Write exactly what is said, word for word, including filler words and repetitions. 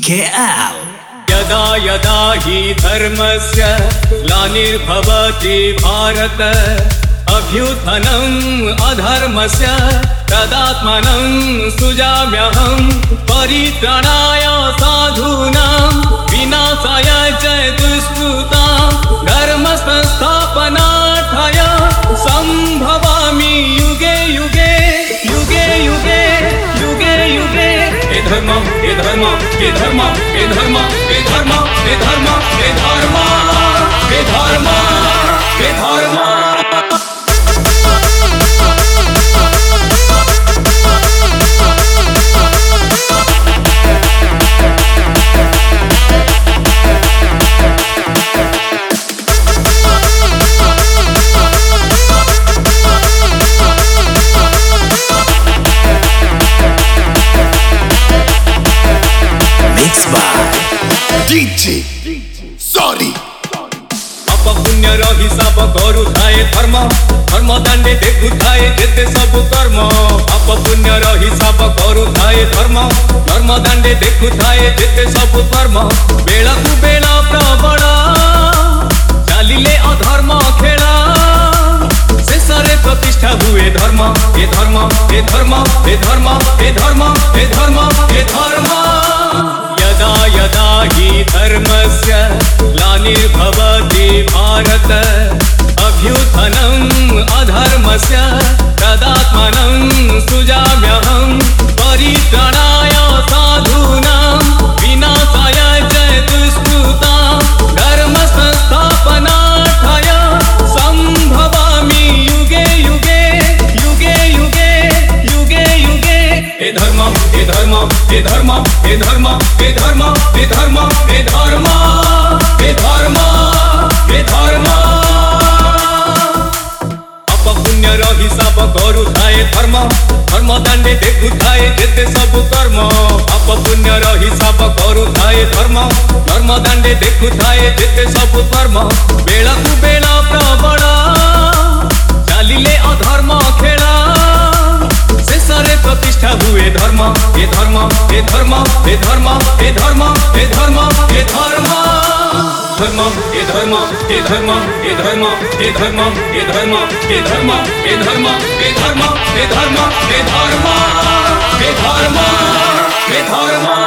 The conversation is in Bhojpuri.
के एल। यदा यदा हि धर्मस्य ग्लानिर्भवति भारत अभ्युत्थनम् अधर्मस्य तदात्मनं सृजाम्यहं परित्राणाय साधूनां विनाशाय च दुष्कृतां धर्मसंस्थापनार्थाय सम्भवामि युगे युगे युगे युगे युगे युगे। हे धर्म हे धर्म हे धर्म हे धर्म हे धर्म हे धर्म हे धर्म हे धर्म हे धर्म। डीजे सॉरी पाप पुण्य हिसाब करू थाए धर्म धर्म दांडे देखु थाए जेते सब कर्म। पाप पुण्य हिसाब करू थाए धर्म धर्म दांडे देखु थाए जेते सब कर्म। बेला कु बेला प्रबल चालिले अधर्म खेला शेषरे प्रतिष्ठा हुए धर्म। हे धर्म हे धर्म हे धर्म हे धर्म हे धर्म हे धर्म। यदा यदा हि धर्मस्य ग्लानिर्भवति भारत अभ्युत्थनम् अधर्मस्य तदात्मनं सृजाम्यहं परित्राणाय साधूनां विनाशाय च दुष्कृतां धर्मसंस्थापनार्थाय सम्भवामि युगे युगे युगे युगे युगे युगे। हे धर्म हे धर्म हे धर्म हे धर्म हे धर्म हे धर्म हे धर्म हे धर्म हे धर्म। पाप पुण्य हिसाब करू थाए धर्म धर्म दांडे देखु थाए जेते सब कर्म। पाप पुण्य हिसाब करू थाए धर्म धर्म दांडे देखु थाए जेते सब कर्म। बेला कु बेला प्रबल चालिले अधर्म खेला शेषरे प्रतिष्ठा हुए धर्म। हे धर्म हे धर्म हे धर्म हे धर्म हे धर्म हे धर्म। धर्म हे धर्म हे धर्म हे धर्म हे धर्म हे धर्म हे धर्म हे धर्म हे धर्म हे धर्म हे धर्म हे धर्म हे धर्म।